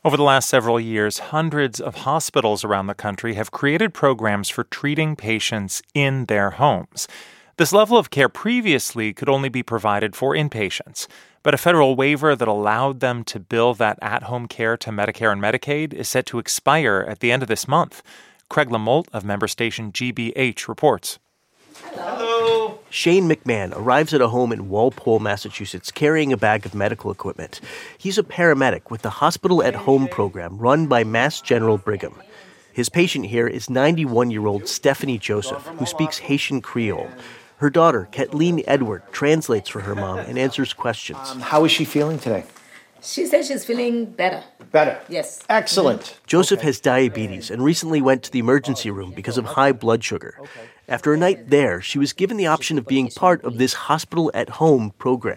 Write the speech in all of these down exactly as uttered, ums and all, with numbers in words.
Over the last several years, hundreds of hospitals around the country have created programs for treating patients in their homes. This level of care previously could only be provided for inpatients, but a federal waiver that allowed them to bill that at-home care to Medicare and Medicaid is set to expire at the end of this month. Craig Lamolt of member station G B H reports. Hello. Shane McMahon arrives at a home in Walpole, Massachusetts, carrying a bag of medical equipment. He's a paramedic with the Hospital at Home program run by Mass General Brigham. His patient here is ninety-one-year-old Stephanie Joseph, who speaks Haitian Creole. Her daughter, Kathleen Edward, translates for her mom and answers questions. Um, how is she feeling today? She says she's feeling better. Better? Yes. Excellent. Mm-hmm. Joseph okay. has diabetes and recently went to the emergency room because of high blood sugar. After a night there, she was given the option of being part of this Hospital at Home program.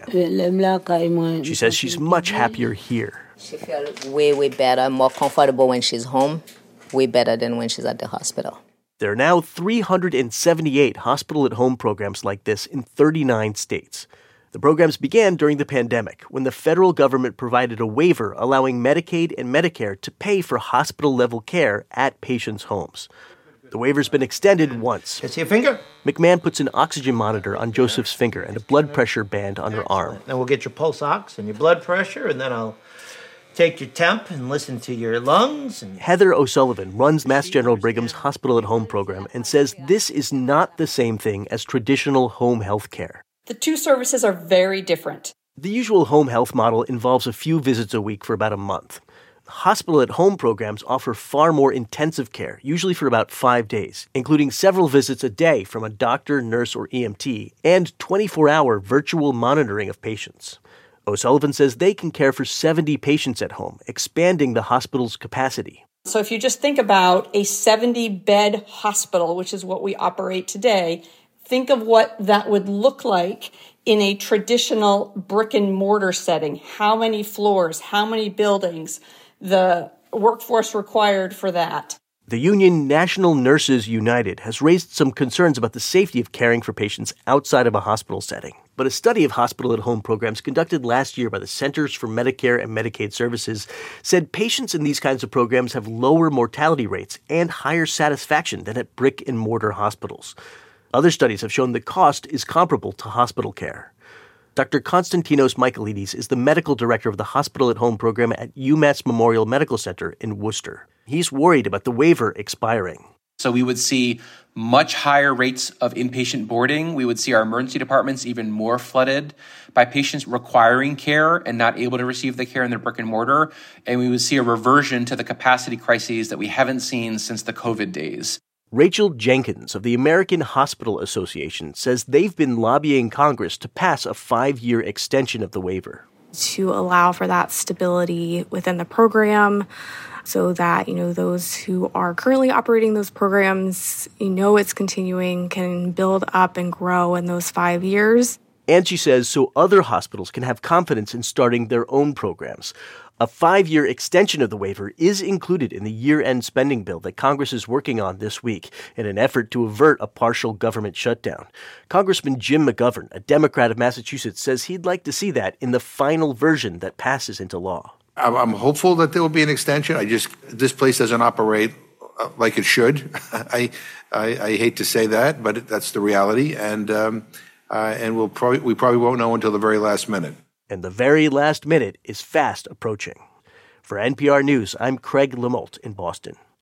She says she's much happier here. She feels way, way better, more comfortable when she's home, way better than when she's at the hospital. There are now three hundred seventy-eight Hospital at Home programs like this in thirty-nine states. The programs began during the pandemic, when the federal government provided a waiver allowing Medicaid and Medicare to pay for hospital-level care at patients' homes. The waiver's been extended once. Can I see your finger? McMahon puts an oxygen monitor on Joseph's finger and a blood pressure band on her arm. Then we'll get your pulse ox and your blood pressure, and then I'll take your temp and listen to your lungs. And Heather O'Sullivan runs Mass General Brigham's Hospital at Home program and says this is not the same thing as traditional home health care. The two services are very different. The usual home health model involves a few visits a week for about a month. Hospital at Home programs offer far more intensive care, usually for about five days, including several visits a day from a doctor, nurse, or E M T, and twenty-four hour virtual monitoring of patients. O'Sullivan says they can care for seventy patients at home, expanding the hospital's capacity. So if you just think about a seventy-bed hospital, which is what we operate today, think of what that would look like in a traditional brick and mortar setting. How many floors, how many buildings, the workforce required for that. The union National Nurses United has raised some concerns about the safety of caring for patients outside of a hospital setting. But a study of Hospital at Home programs conducted last year by the Centers for Medicare and Medicaid Services said patients in these kinds of programs have lower mortality rates and higher satisfaction than at brick and mortar hospitals. Other studies have shown the cost is comparable to hospital care. Doctor Konstantinos Michaelides is the medical director of the Hospital at Home program at UMass Memorial Medical Center in Worcester. He's worried about the waiver expiring. So we would see much higher rates of inpatient boarding. We would see our emergency departments even more flooded by patients requiring care and not able to receive the care in their brick and mortar. And we would see a reversion to the capacity crises that we haven't seen since the COVID days. Rachel Jenkins of the American Hospital Association says they've been lobbying Congress to pass a five-year extension of the waiver. To allow for that stability within the program so that, you know, those who are currently operating those programs, you know it's continuing, can build up and grow in those five years. And she says so other hospitals can have confidence in starting their own programs. A five-year extension of the waiver is included in the year-end spending bill that Congress is working on this week in an effort to avert a partial government shutdown. Congressman Jim McGovern, a Democrat of Massachusetts, says he'd like to see that in the final version that passes into law. I'm hopeful that there will be an extension. I just, this place doesn't operate like it should. I, I, I hate to say that, but that's the reality. And, um, uh, and we'll probably, we probably won't know until the very last minute. And the very last minute is fast approaching. For N P R News, I'm Craig Lamolt in Boston.